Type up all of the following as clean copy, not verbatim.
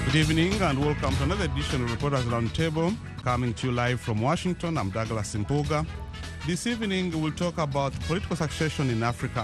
Good evening and welcome to another edition of Reporters Roundtable, coming to you live from Washington. I'm Douglas Impuga. This evening we'll talk about political succession in Africa.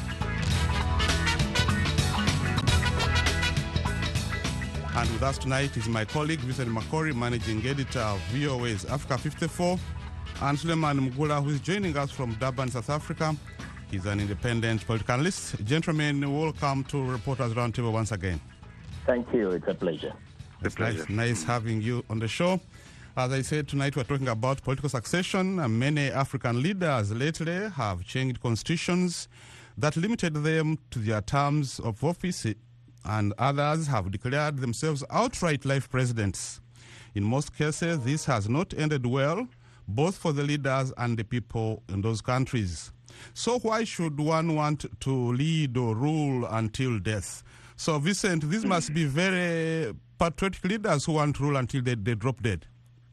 And with us tonight is my colleague Vincent Makori, managing editor of VOA's Africa 54, and Suleiman Mugula, who is joining us from Durban, South Africa. He's an independent political analyst. Gentlemen, welcome to Reporters Roundtable once again. Thank you. It's a pleasure. It's nice having you on the show. As I said, tonight we're talking about political succession. Many African leaders lately have changed constitutions that limited them to their terms of office, and others have declared themselves outright life presidents. In most cases, this has not ended well, both for the leaders and the people in those countries. So why should one want to lead or rule until death? So, Vincent, this must be very patriotic leaders who want to rule until they drop dead.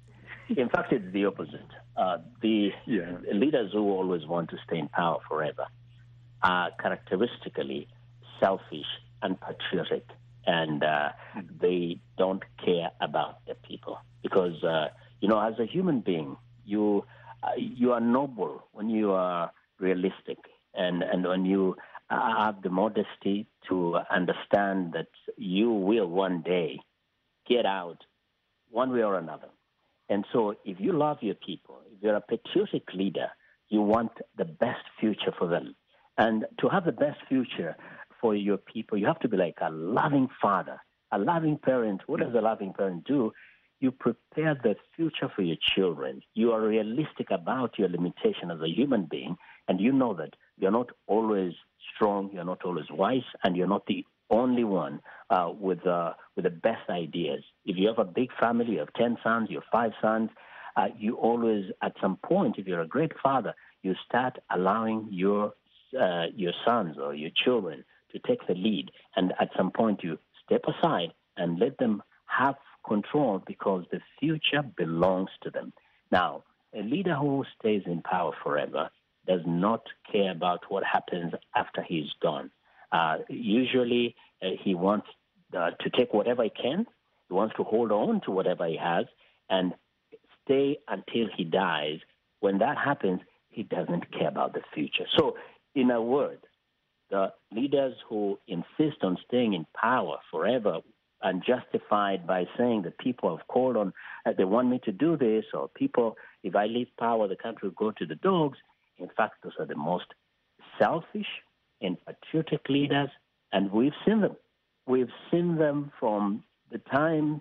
In fact, it's the opposite. The leaders who always want to stay in power forever are characteristically selfish and patriotic, and they don't care about their people. Because, as a human being, you are noble when you are realistic and when you have the modesty to understand that you will one day get out one way or another. And so if you love your people, if you're a patriotic leader, you want the best future for them. And to have the best future for your people, you have to be like a loving father, a loving parent. What does a loving parent do? You prepare the future for your children. You are realistic about your limitation as a human being, and you know that you're not always strong, you're not always wise, and you're not the only one with the best ideas. If you have a big family, you have 10 sons, you have 5 sons, you always, at some point, if you're a great father, you start allowing your sons or your children to take the lead. And at some point, you step aside and let them have control because the future belongs to them. Now, a leader who stays in power forever does not care about what happens after he's gone. Usually, he wants to take whatever he can. He wants to hold on to whatever he has and stay until he dies. When that happens, he doesn't care about the future. So, in a word, the leaders who insist on staying in power forever and justified by saying that people have called on, they want me to do this, or people, if I leave power, the country will go to the dogs. In fact, those are the most selfish and patriotic leaders, and we've seen them. We've seen them from the time,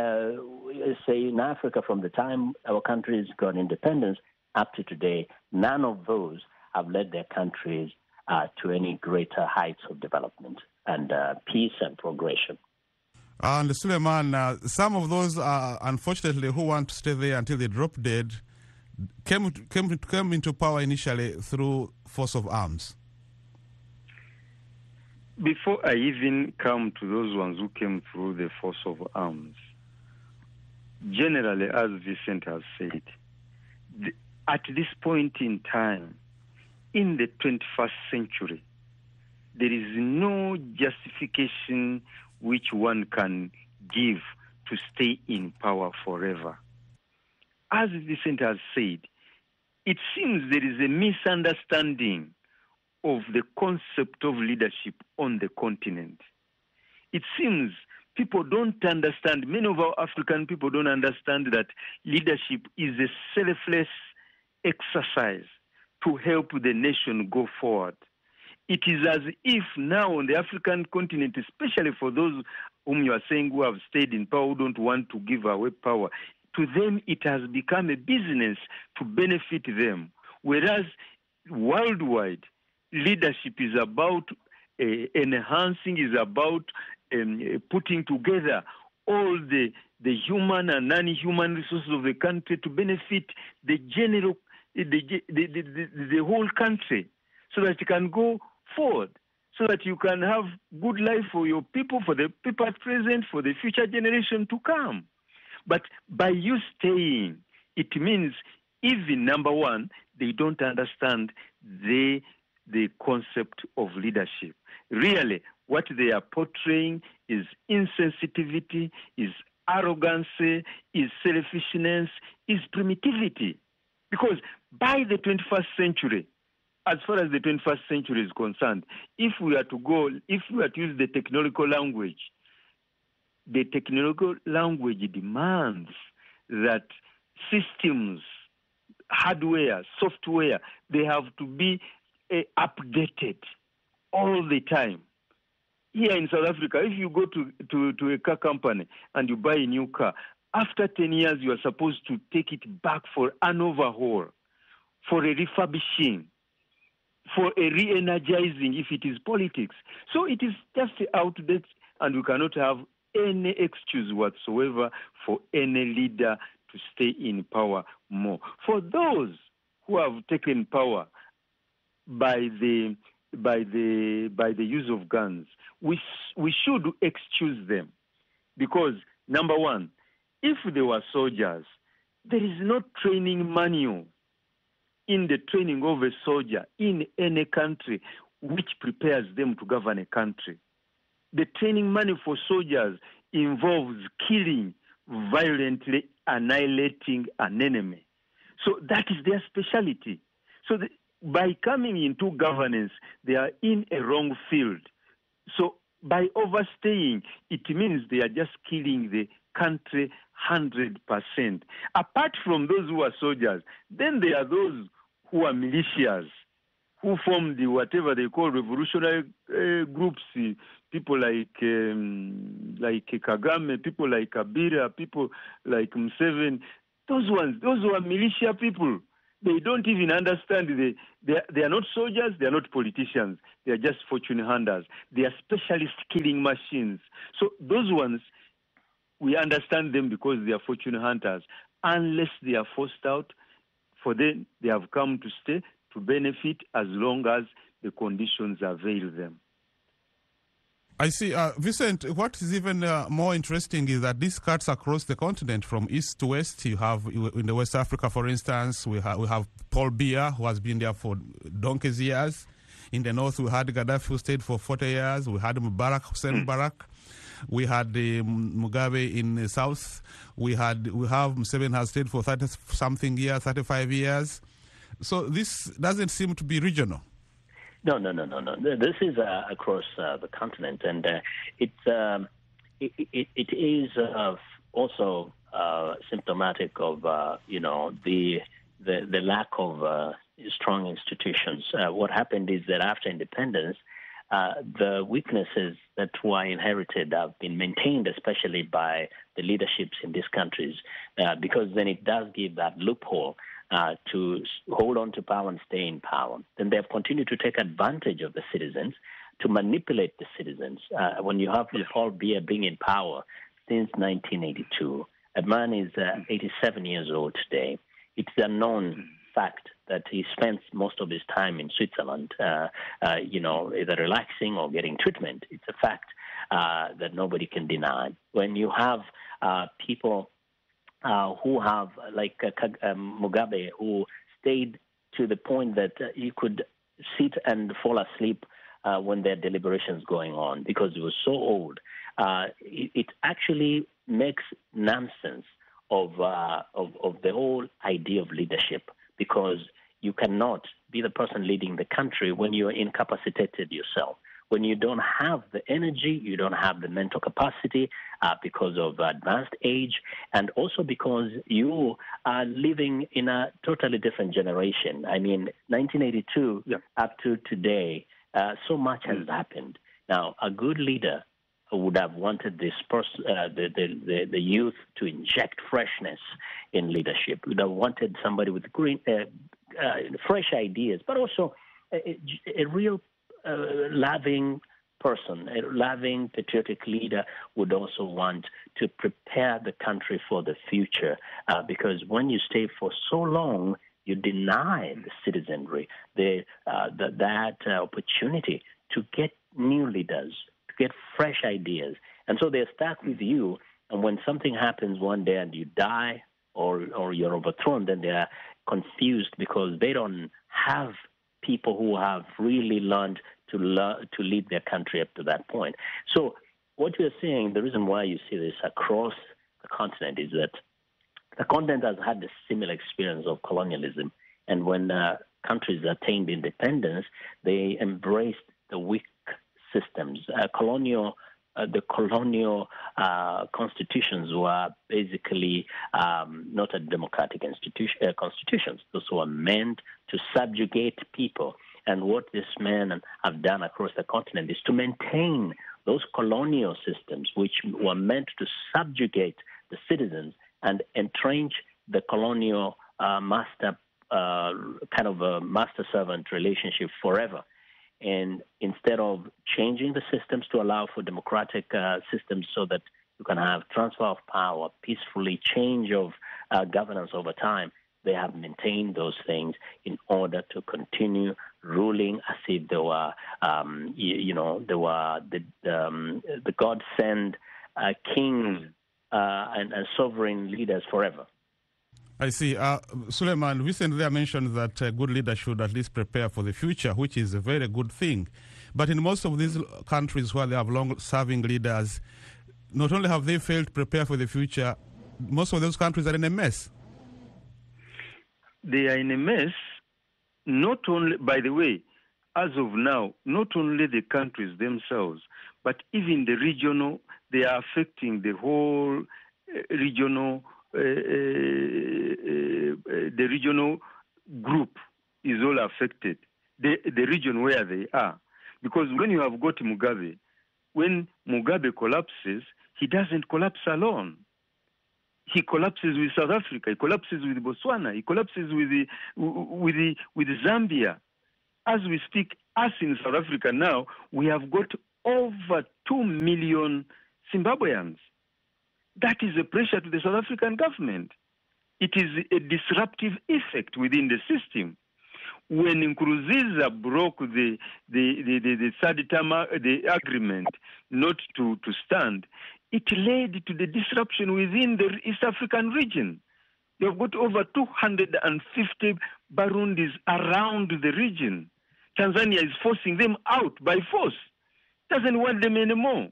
say in Africa, from the time our countries got independence up to today. None of those have led their countries to any greater heights of development and peace and progression. And Suleiman, some of those, unfortunately, who want to stay there until they drop dead, came into power initially through force of arms. Before I even come to those ones who came through the force of arms, generally, as Vincent has said, at this point in time, in the 21st century, there is no justification which one can give to stay in power forever. As Vincent has said, it seems there is a misunderstanding of the concept of leadership on the continent. It seems people don't understand, many of our African people don't understand that leadership is a selfless exercise to help the nation go forward. It is as if now on the African continent, especially for those whom you are saying who have stayed in power, who don't want to give away power, to them it has become a business to benefit them. Whereas worldwide, leadership is about enhancing, is about putting together all the human and non-human resources of the country to benefit the general, the whole country, so that it can go forward, so that you can have good life for your people, for the people at present, for the future generation to come. But by you staying, it means even, number one, they don't understand the the concept of leadership. Really, what they are portraying is insensitivity, is arrogancy, is selfishness, is primitivity. Because by the 21st century, as far as the 21st century is concerned, if we are to use the technological language demands that systems, hardware, software, they have to be updated all the time. Here in South Africa, if you go to a car company and you buy a new car, after 10 years, you are supposed to take it back for an overhaul, for a refurbishing, for a re-energizing if it is politics. So it is just outdated, and we cannot have any excuse whatsoever for any leader to stay in power more. For those who have taken power by the use of guns, we should excuse them, because number one, if they were soldiers, there is no training manual in the training of a soldier in any country which prepares them to govern a country. The training manual for soldiers involves killing, violently annihilating an enemy. So that is their specialty. So by coming into governance, they are in a wrong field. So by overstaying, it means they are just killing the country 100%. Apart from those who are soldiers, then there are those who are militias, who form the whatever they call revolutionary groups, people like Kagame, people like Kabila, people like Museveni. Those who are militia people, they don't even understand. They are not soldiers, they are not politicians. They are just fortune hunters. They are specialist killing machines. So those ones, we understand them because they are fortune hunters. Unless they are forced out, for them, they have come to stay, to benefit as long as the conditions avail them. I see. Vincent, what is even more interesting is that this cuts across the continent from east to west. You have, in the West Africa, for instance, we have Paul Biya, who has been there for donkey's years. In the north, we had Gaddafi, who stayed for 40 years. We had Mubarak, Hussein Mubarak. We had Mugabe in the south. We have Museveni has stayed for 30-something years, 35 years. So this doesn't seem to be regional. No. This is across the continent, and it is also symptomatic of the lack of strong institutions. What happened is that after independence, the weaknesses that were inherited have been maintained, especially by the leaderships in these countries, because then it does give that loophole to hold on to power and stay in power. Then they have continued to take advantage of the citizens, to manipulate the citizens. When you have Paul Biya being in power since 1982, a man is 87 years old today. It's a known fact that he spends most of his time in Switzerland, either relaxing or getting treatment. It's a fact that nobody can deny. When you have people who have, like Mugabe, who stayed to the point that he could sit and fall asleep when there are deliberations going on because he was so old, it actually makes nonsense of the whole idea of leadership, because you cannot be the person leading the country when you're incapacitated yourself. When you don't have the energy, you don't have the mental capacity because of advanced age, and also because you are living in a totally different generation. I mean, 1982 up to today, so much has happened. Now, a good leader would have wanted this the youth to inject freshness in leadership. Would have wanted somebody with fresh ideas, but also a real loving person, a loving, patriotic leader would also want to prepare the country for the future, because when you stay for so long, you deny the citizenry that opportunity to get new leaders, to get fresh ideas. And so they're stuck with you, and when something happens one day and you die or you're overthrown, then they are confused because they don't have people who have really learned to lead their country up to that point. So what you're seeing, the reason why you see this across the continent is that the continent has had a similar experience of colonialism. And when countries attained independence, they embraced the weak systems. The colonial constitutions were basically not a democratic constitutions. Those were meant to subjugate people. And what these men have done across the continent is to maintain those colonial systems, which were meant to subjugate the citizens and entrench the colonial master kind of a master-servant relationship forever. And instead of changing the systems to allow for democratic systems so that you can have transfer of power, peacefully change of governance over time, they have maintained those things in order to continue ruling as if they were, they were the God-sent kings and sovereign leaders forever. I see. Suleiman, recently I mentioned that good leaders should at least prepare for the future, which is a very good thing. But in most of these countries where they have long-serving leaders, not only have they failed to prepare for the future, most of those countries are in a mess. They are in a mess, not only, by the way, as of now, not only the countries themselves, but even the regional, they are affecting the whole regional, the regional group is all affected, the region where they are. Because when you have got Mugabe, when Mugabe collapses, he doesn't collapse alone. He collapses with South Africa. He collapses with Botswana. He collapses with Zambia. As we speak, us in South Africa now, we have got over 2 million Zimbabweans. That is a pressure to the South African government. It is a disruptive effect within the system. When Nkurunziza broke the third term, the agreement not to stand, it led to the disruption within the East African region. You have got over 250 Burundis around the region. Tanzania is forcing them out by force. Doesn't want them anymore.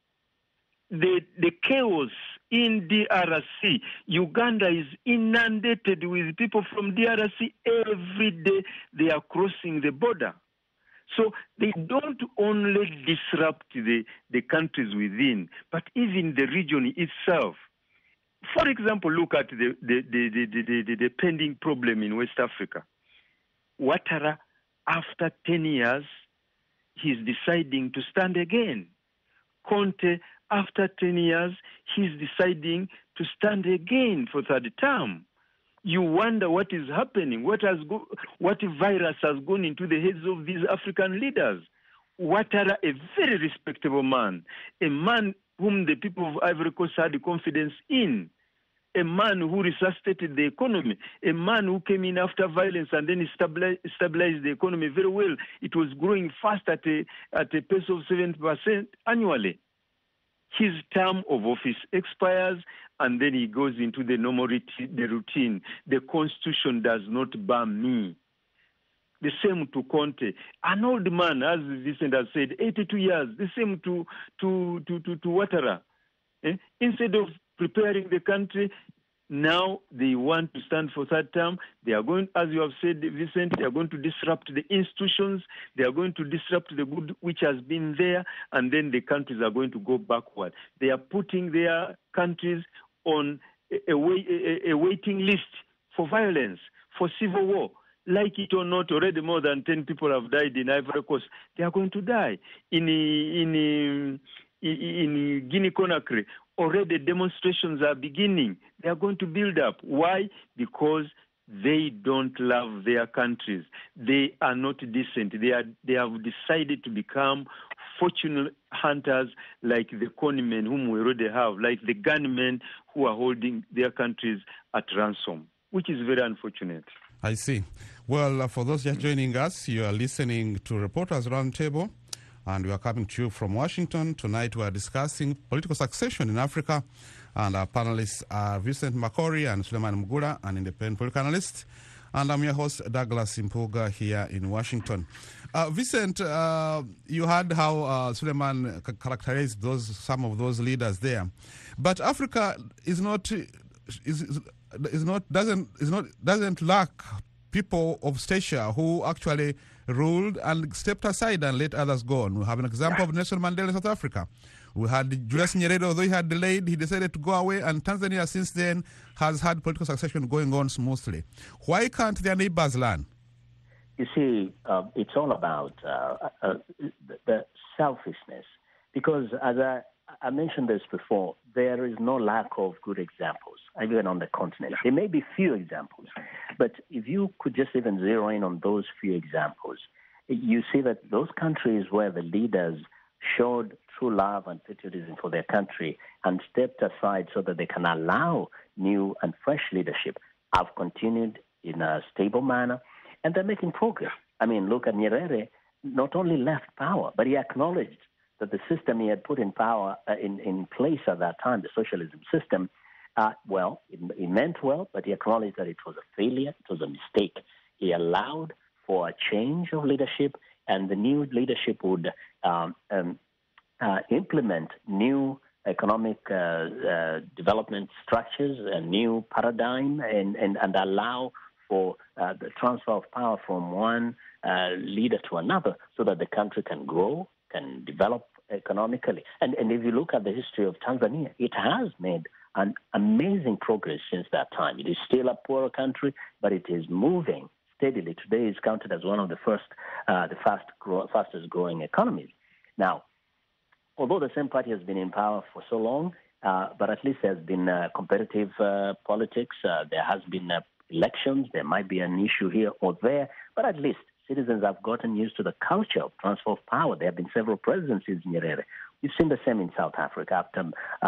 The chaos in DRC, Uganda is inundated with people from DRC every day. They are crossing the border. So they don't only disrupt the countries within, but even the region itself. For example, look at the pending problem in West Africa. Ouattara, after 10 years, he's deciding to stand again. Conte, after 10 years, he's deciding to stand again for third term. You wonder what is happening, what virus has gone into the heads of these African leaders. Ouattara, a very respectable man, a man whom the people of Ivory Coast had confidence in, a man who resuscitated the economy, a man who came in after violence and then stabilized the economy very well. It was growing fast at a pace of 7% annually. His term of office expires, and then he goes into the normal routine. The constitution does not bar me. The same to Conte, an old man, as Vincent has said, 82 years. The same to Ouattara. Instead of preparing the country, now they want to stand for third term. They are going, as you have said, Vincent, they are going to disrupt the institutions. They are going to disrupt the good which has been there, and then the countries are going to go backward. They are putting their countries on a waiting list for violence, for civil war. Like it or not, already more than 10 people have died in Ivory Coast. They are going to die. In Guinea-Conakry, already demonstrations are beginning. They are going to build up. Why? Because they don't love their countries. They are not decent. They have decided to become fortune hunters like the conmen whom we already have, like the gunmen who are holding their countries at ransom, which is very unfortunate. I see. Well, for those just joining us, you are listening to Reporters Roundtable, and we are coming to you from Washington. Tonight we are discussing political succession in Africa, and our panelists are Vincent Makori and Suleiman Mugula, an independent political analyst. And I'm your host, Douglas Impuga, here in Washington. Vincent, you heard how Suleiman characterized some of those leaders there, but Africa doesn't lack people of stature who actually ruled and stepped aside and let others go on. We have an example of Nelson Mandela in South Africa. We had Julius Nyerere, although he had delayed, he decided to go away, and Tanzania since then has had political succession going on smoothly. Why can't their neighbors learn? You see, it's all about the selfishness. Because as I mentioned this before, there is no lack of good examples, even on the continent. There may be few examples, but if you could just even zero in on those few examples, you see that those countries where the leaders showed true love and patriotism for their country and stepped aside so that they can allow new and fresh leadership have continued in a stable manner, and they're making progress. I mean, look at Nyerere, not only left power, but he acknowledged that the system he had put in power in place at that time, the socialism system, it meant well, but he acknowledged that it was a failure, it was a mistake. He allowed for a change of leadership, and the new leadership would implement new economic development structures, a new paradigm, and allow for the transfer of power from one leader to another so that the country can grow, can develop economically. And if you look at the history of Tanzania, it has made an amazing progress since that time. It is still a poorer country, but it is moving steadily. Today is counted as one of the fastest growing economies. Now, although the same party has been in power for so long, but at least there's been competitive politics. There has been elections. There might be an issue here or there, but at least citizens have gotten used to the culture of transfer of power. There have been several presidencies in Nyerere. We've seen the same in South Africa after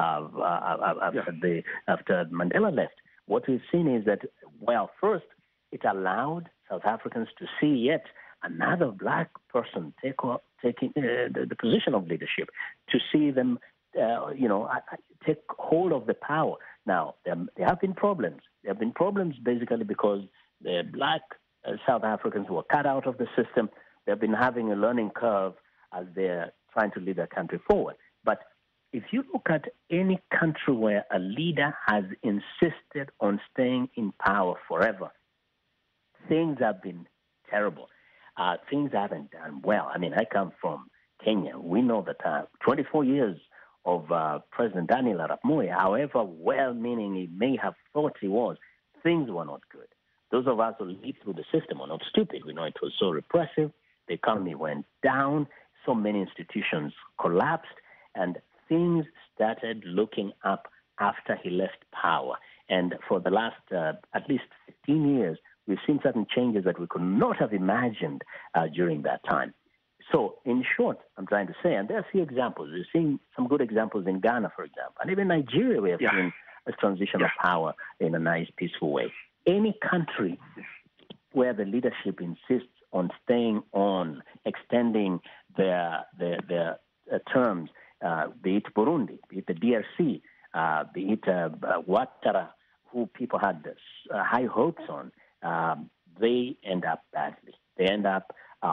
Mandela left. What we've seen is that, first, it allowed South Africans to see yet another black person taking the position of leadership, to see them, take hold of the power. Now, there have been problems. There have been problems basically because the black South Africans who were cut out of the system, they've been having a learning curve as they're trying to lead their country forward. But if you look at any country where a leader has insisted on staying in power forever, things have been terrible. Things haven't done well. I mean, I come from Kenya. We know that 24 years of President Daniel Arap Moi, however well-meaning he may have thought he was, things were not good. Those of us who lived through the system are not stupid. We know it was so repressive. The economy went down. So many institutions collapsed. And things started looking up after he left power. And for the last at least 15 years, we've seen certain changes that we could not have imagined during that time. So, in short, I'm trying to say, and there are a few examples. We've seen some good examples in Ghana, for example. And even Nigeria, we have seen a transition of power in a nice, peaceful way. Any country where the leadership insists on staying on, extending their terms, be it Burundi, be it the DRC, be it Ouattara, who people had high hopes on, they end up badly. They end up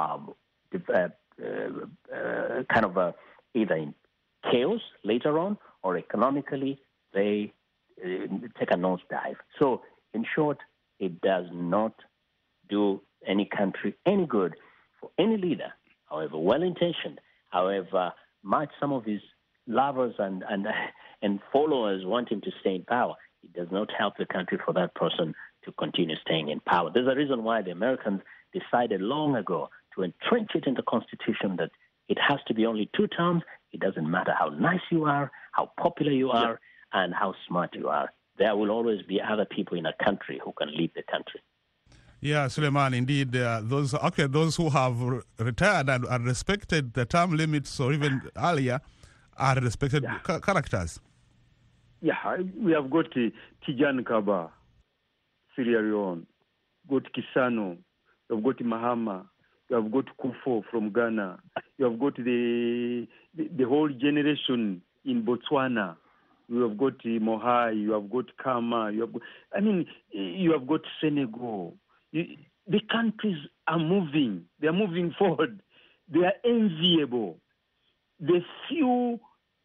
either in chaos later on, or economically they take a nosedive. So, in short, it does not do any country any good for any leader, however well-intentioned, however much some of his lovers and followers want him to stay in power. It does not help the country for that person to continue staying in power. There's a reason why the Americans decided long ago to entrench it in the Constitution that it has to be only 2 terms. It doesn't matter how nice you are, how popular you are, and how smart you are. There will always be other people in a country who can lead the country. Yeah, Suleiman, indeed, those who have retired and respected the term limits or even earlier are respected characters. Yeah, we have got Tijani Kaba, Sierra Leone, got Kisano, you have got Mahama, you have got Kufo from Ghana, you have got the whole generation in Botswana. You have got Mohai, you have got Kama, you have got Senegal, The countries are moving. They are moving forward. They are enviable. The few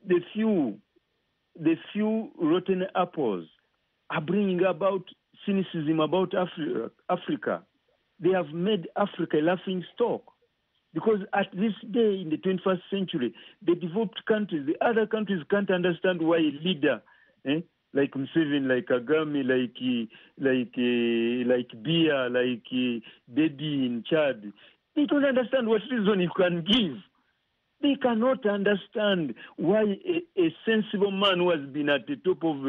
rotten apples are bringing about cynicism about Africa. They have made Africa a laughing stock. Because at this day in the 21st century, the developed countries, the other countries can't understand why a leader, like Museveni, like Kagame, like Biya, like Dedi in Chad, they don't understand what reason you can give. They cannot understand why a sensible man who has been at the top of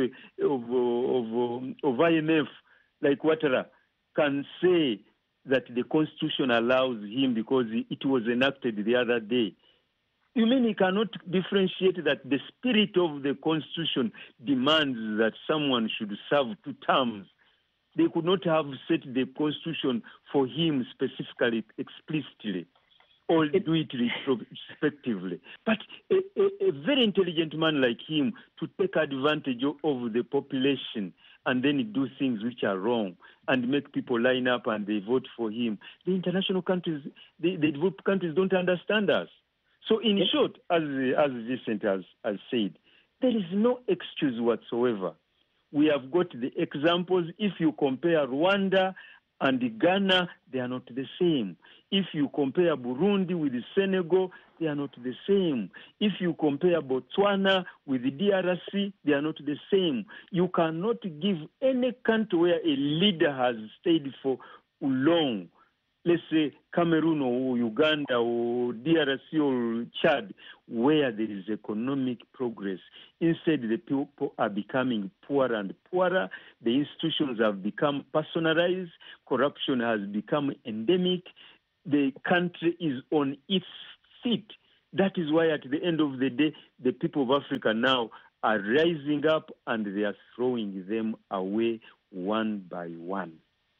IMF, like Ouattara, can say that the Constitution allows him because it was enacted the other day. You mean he cannot differentiate that the spirit of the Constitution demands that someone should serve 2 terms? They could not have set the Constitution for him specifically, explicitly, or do it respectively. But a very intelligent man like him to take advantage of the population and then do things which are wrong and make people line up and they vote for him. The international countries, the developed countries don't understand us. So in short, as Vincent has said, there is no excuse whatsoever. We have got the examples. If you compare Rwanda and Ghana, they are not the same. If you compare Burundi with Senegal, they are not the same. If you compare Botswana with the DRC, they are not the same. You cannot give any country where a leader has stayed for long, let's say Cameroon or Uganda or DRC or Chad, where there is economic progress. Instead, the people are becoming poorer and poorer. The institutions have become personalized. Corruption has become endemic. The country is on its feet. That is why at the end of the day, the people of Africa now are rising up and they are throwing them away one by one.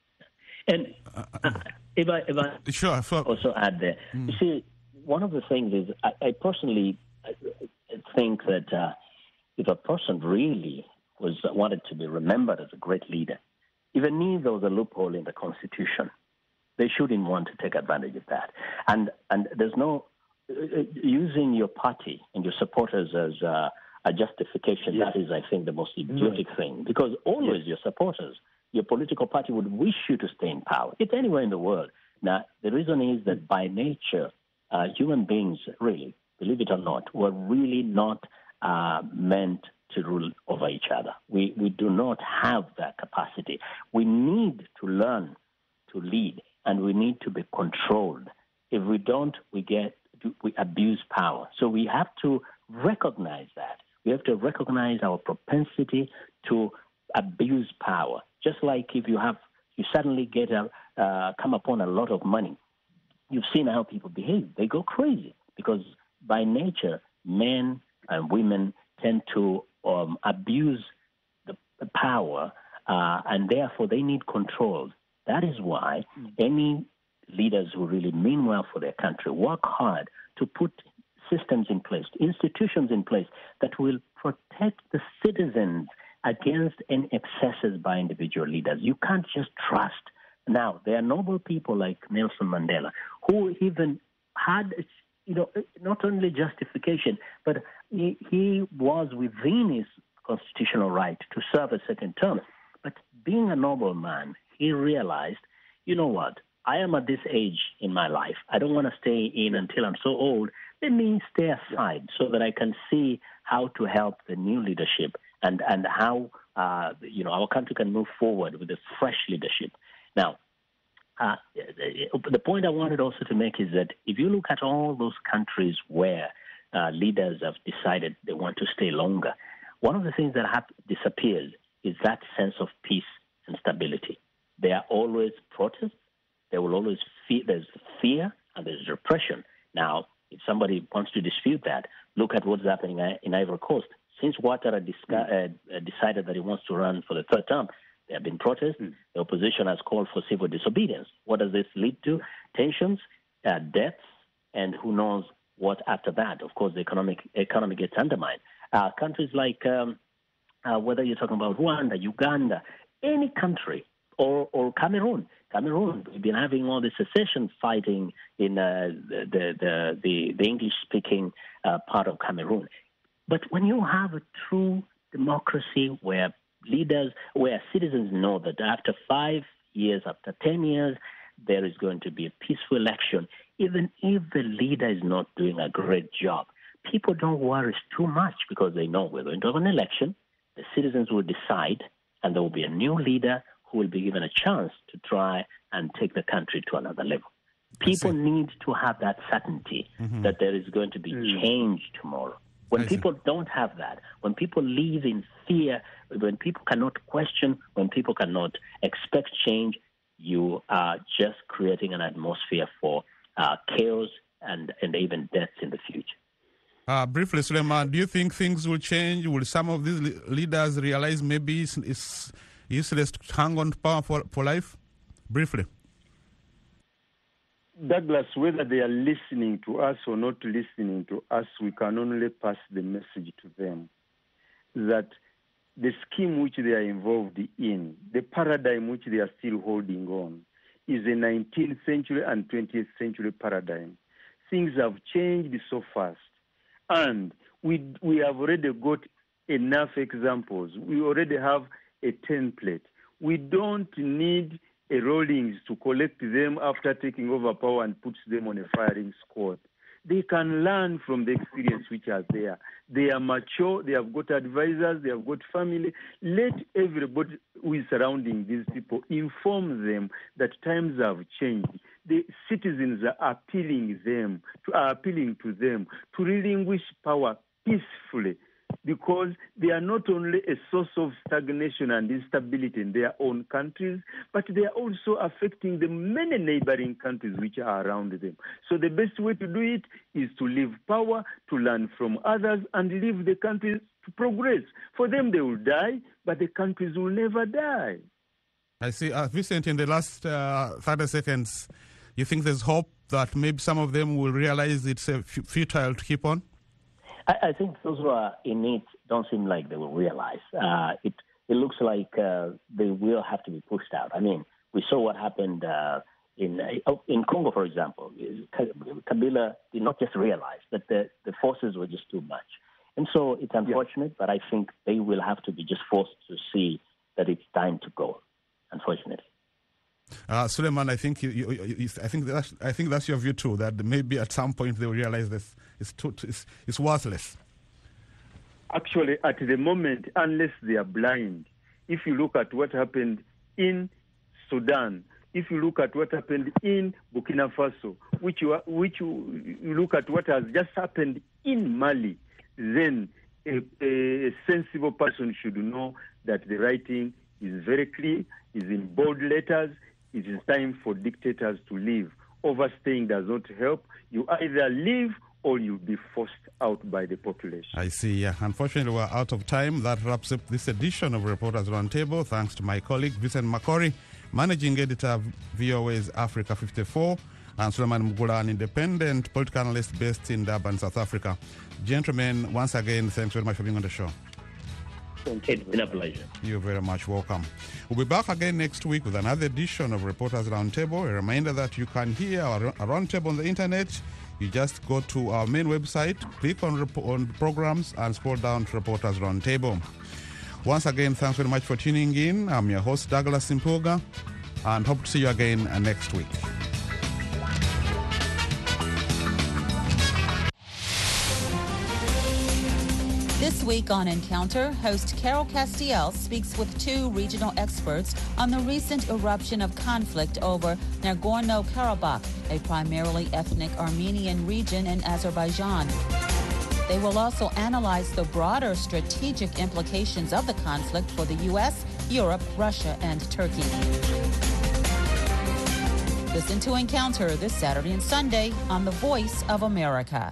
And if I sure. also add there, you see, one of the things is I personally think that if a person really wanted to be remembered as a great leader, even if there was a loophole in the Constitution, they shouldn't want to take advantage of that. And there's no using your party and your supporters as a justification. Yes. That is, I think, the most idiotic thing, because always your supporters, your political party would wish you to stay in power. It's anywhere in the world. Now, the reason is that by nature, human beings, really, believe it or not, were really not meant to rule over each other. We do not have that capacity. We need to learn to lead, and we need to be controlled. If we don't, we abuse power. So we have to recognize that. We have to recognize our propensity to abuse power. Just like if you suddenly come upon a lot of money, you've seen how people behave. They go crazy because by nature, men and women tend to abuse the power, and therefore they need control. That is why any leaders who really mean well for their country work hard to put systems in place, institutions in place that will protect the citizens against any excesses by individual leaders. You can't just trust. Now, there are noble people like Nelson Mandela who even had, not only justification, but he was within his constitutional right to serve a certain term. But being a noble man, he realized, you know what, I am at this age in my life. I don't want to stay in until I'm so old. Let me stay aside so that I can see how to help the new leadership and how our country can move forward with a fresh leadership. Now, the point I wanted also to make is that if you look at all those countries where leaders have decided they want to stay longer, one of the things that disappears is that sense of peace and stability. There are always protests. There will always there's fear and there's repression. Now, if somebody wants to dispute that, look at what's happening in Ivory Coast. Since Ouattara decided that he wants to run for the third term, there have been protests. The opposition has called for civil disobedience. What does this lead to? Tensions, deaths, and who knows what after that. Of course, the economy gets undermined. Countries like, whether you're talking about Rwanda, Uganda, any country, or Cameroon, Cameroon. We've been having all the secession fighting in the English-speaking part of Cameroon. But when you have a true democracy where citizens know that after 5 years, after 10 years, there is going to be a peaceful election, even if the leader is not doing a great job, people don't worry too much because they know we're going to have an election, the citizens will decide, and there will be a new leader who will be given a chance to try and take the country to another level. People need to have that certainty that there is going to be change tomorrow. When people don't have that, when people live in fear, when people cannot question, when people cannot expect change, you are just creating an atmosphere for chaos and even deaths in the future. Briefly, Suleiman, do you think things will change? Will some of these leaders realize maybe it's useless to hang on to power for life? Briefly. Douglas, whether they are listening to us or not listening to us, we can only pass the message to them that the scheme which they are involved in, the paradigm which they are still holding on, is a 19th century and 20th century paradigm. Things have changed so fast. And we have already got enough examples. We already have a template. We don't need a Rawlings to collect them after taking over power and puts them on a firing squad. They can learn from the experience which are there. They are mature, they have got advisors, they have got family. Let everybody who is surrounding these people inform them that times have changed. The citizens are appealing to them to relinquish power peacefully, because they are not only a source of stagnation and instability in their own countries, but they are also affecting the many neighboring countries which are around them. So the best way to do it is to leave power, to learn from others, and leave the countries to progress. For them, they will die, but the countries will never die. I see. Vincent, in the last 30 seconds, you think there's hope that maybe some of them will realize it's futile to keep on? I think those who are in it don't seem like they will realize. It looks like they will have to be pushed out. I mean, we saw what happened in Congo, for example. Kabila did not just realize that the forces were just too much. And so it's unfortunate, but I think they will have to be just forced to see that it's time to go, unfortunately. Suleiman, I think that's your view too. That maybe at some point they will realize this it's worthless. Actually, at the moment, unless they are blind, if you look at what happened in Sudan, if you look at what happened in Burkina Faso, which you look at what has just happened in Mali, then a sensible person should know that the writing is very clear, is in bold letters. It is time for dictators to leave. Overstaying does not help. You either leave or you'll be forced out by the population. I see. Yeah. Unfortunately, we're out of time. That wraps up this edition of Reporters Roundtable. Thanks to my colleague, Vincent Makori, Managing Editor of VOA's Africa 54, and Suleiman Mugula, an independent political analyst based in Durban, South Africa. Gentlemen, once again, thanks very much for being on the show. It's been a pleasure. You're very much welcome. We'll be back again next week with another edition of Reporters Roundtable. A reminder that you can hear our roundtable on the internet. You just go to our main website, click on programs, and scroll down to Reporters Roundtable. Once again, thanks very much for tuning in. I'm your host, Douglas Simpoga, and hope to see you again next week. This week on Encounter, host Carol Castiel speaks with two regional experts on the recent eruption of conflict over Nagorno-Karabakh, a primarily ethnic Armenian region in Azerbaijan. They will also analyze the broader strategic implications of the conflict for the U.S., Europe, Russia, and Turkey. Listen to Encounter this Saturday and Sunday on The Voice of America.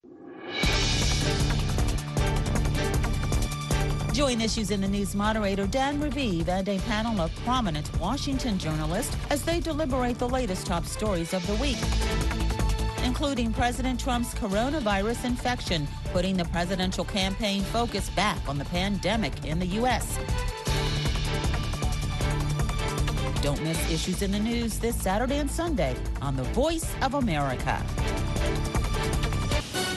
Join Issues in the News moderator Dan Raviv and a panel of prominent Washington journalists as they deliberate the latest top stories of the week, including President Trump's coronavirus infection, putting the presidential campaign focus back on the pandemic in the U.S. Don't miss Issues in the News this Saturday and Sunday on The Voice of America.